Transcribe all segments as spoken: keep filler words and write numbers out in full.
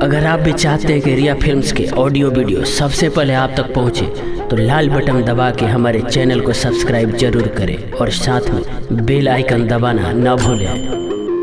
अगर आप भी चाहते हैं कि रिया फिल्म्स के ऑडियो वीडियो सबसे पहले आप तक पहुंचे तो लाल बटन दबा के हमारे चैनल को सब्सक्राइब जरूर करें और साथ में बेल आइकन दबाना न भूलें।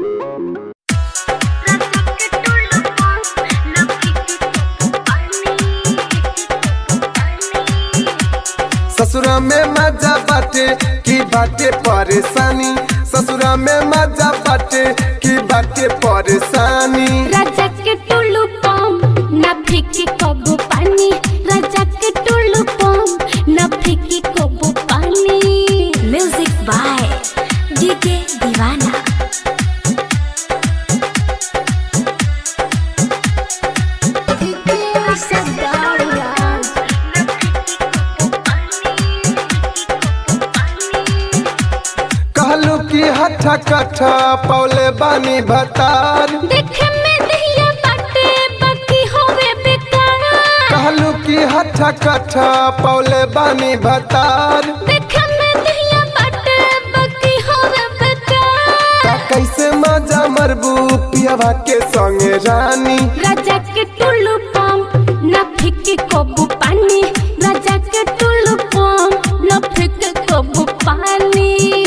ससुरा में मजा बाटे की बाटे परेशानी, ससुरा में मजा बाटे की बाटे परेशानी। राजा के टुल्लू पम ना फेंकी कबू पानी, राजा के टुल्लू पम ना फेंकी कबू पानी। म्यूजिक बाय डीजे दीवाना। कहलू की हठा कठा पौले बानी भतार, देखे में दहिया बाटे बाकी होवे बेकार। कहलू की हठा कठा पौले बानी भतार, देखे में दहिया बाटे बाकी होवे बेकार। का कैसे मजा मरबू पियावा के संगे रानी। राजा के टुल्लू पम ना फेंकी कबू पानी, राजा के टुल्लू पम ना फेंकी कबू पानी।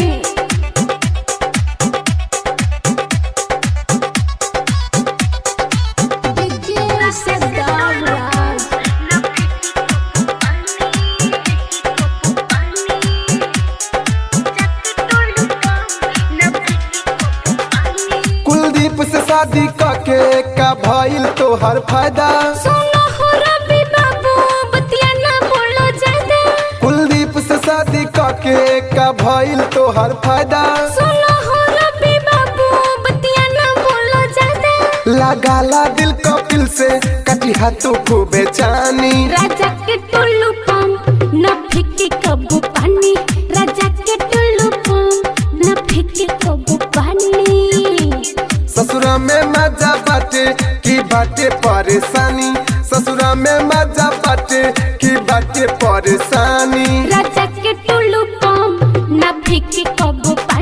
कुलदीप से शादी करके का भइल तो हर फायदा। सुनो हो रवि बाबू बतिया ना बोलो ज्यादा। कुलदीप से शादी करके का भइल तो हर फायदा। सुनो हो रवि बाबू बतिया ना बोलो ज्यादा। लगाला दिल कपिल से कटी हाथों को बेचानी। राजा के टुल्लू पम ना फेंकी कबू पानी, राजा के टुल्लू पम ना फेंकी कबू पानी। ससुरा में मजा बाटे की बाटे परेशानी, ससुरा में मजा बाटे की बाटे परेशानी। राजा के टुल्लू पम ना फेंकी कबू